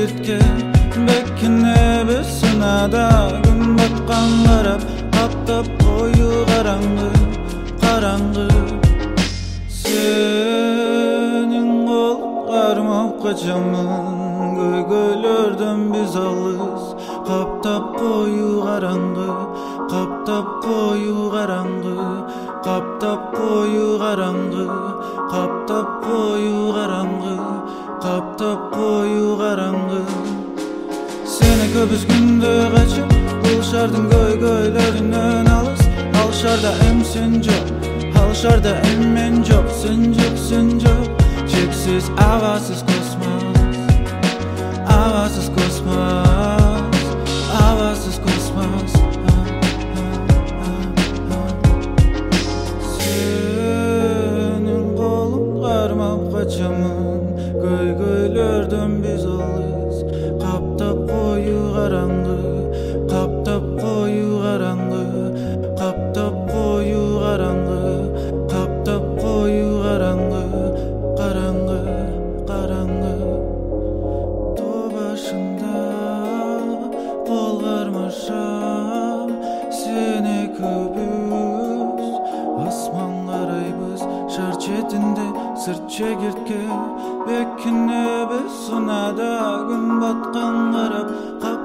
жигитке бекине biz сынада күн баткан карап каптап кою караңгы караңгы сенин колдарыма качамын көйгөйлөрдөн биз алыс каптап кою караңгы каптап кою караңгы каптап кою караңгы каптап кою караңгы каптап кою караңгы сени көбүз күндө качып бул шаардын көйгөйлөрүнөн алыс ал шаарда эм сен жок ал шаарда эм мен жок сен жок чексиз абасыз космос абасыз космос абасыз космос сенин колуң кармап качамын көйгөйлөрдөн биз алыс каптап кою караңгы каптап кою караңгы каптап кою караңгы каптап кою караңгы караңгы караңгы тоо башында кол кармаша сен экөөбүз асман карайбыз шаар четинде сырт чегиртке бекинебиз сынада күн баткан карап